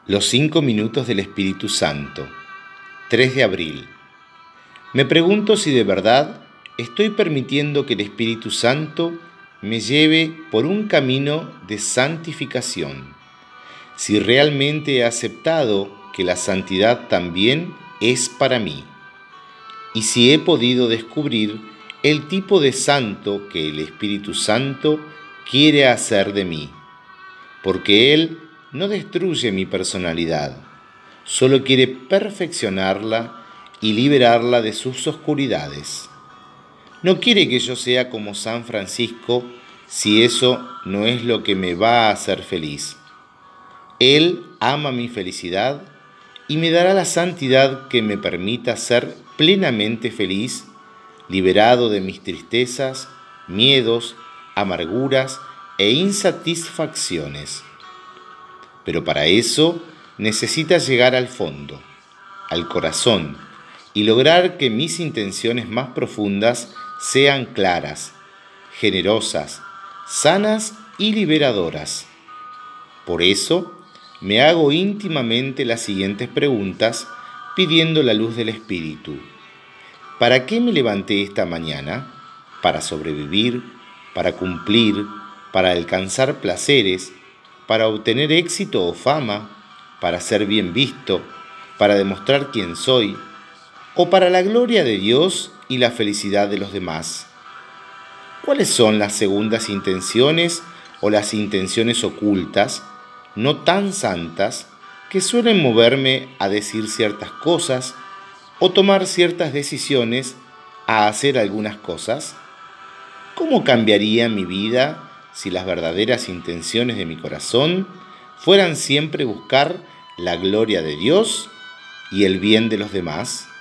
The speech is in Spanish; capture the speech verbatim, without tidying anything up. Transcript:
Los cinco minutos del Espíritu Santo, tres de abril. Me pregunto si de verdad estoy permitiendo que el Espíritu Santo me lleve por un camino de santificación, si realmente he aceptado que la santidad también es para mí, y si he podido descubrir el tipo de santo que el Espíritu Santo quiere hacer de mí, porque Él no destruye mi personalidad, solo quiere perfeccionarla y liberarla de sus oscuridades. No quiere que yo sea como San Francisco si eso no es lo que me va a hacer feliz. Él ama mi felicidad y me dará la santidad que me permita ser plenamente feliz, liberado de mis tristezas, miedos, amarguras e insatisfacciones. Pero para eso necesitas llegar al fondo, al corazón, y lograr que mis intenciones más profundas sean claras, generosas, sanas y liberadoras. Por eso, me hago íntimamente las siguientes preguntas pidiendo la luz del Espíritu. ¿Para qué me levanté esta mañana? ¿Para sobrevivir? ¿Para cumplir? ¿Para alcanzar placeres? ¿Para obtener éxito o fama? ¿Para ser bien visto? ¿Para demostrar quién soy? ¿O para la gloria de Dios y la felicidad de los demás? ¿Cuáles son las segundas intenciones o las intenciones ocultas, no tan santas, que suelen moverme a decir ciertas cosas o tomar ciertas decisiones, a hacer algunas cosas? ¿Cómo cambiaría mi vida si las verdaderas intenciones de mi corazón fueran siempre buscar la gloria de Dios y el bien de los demás?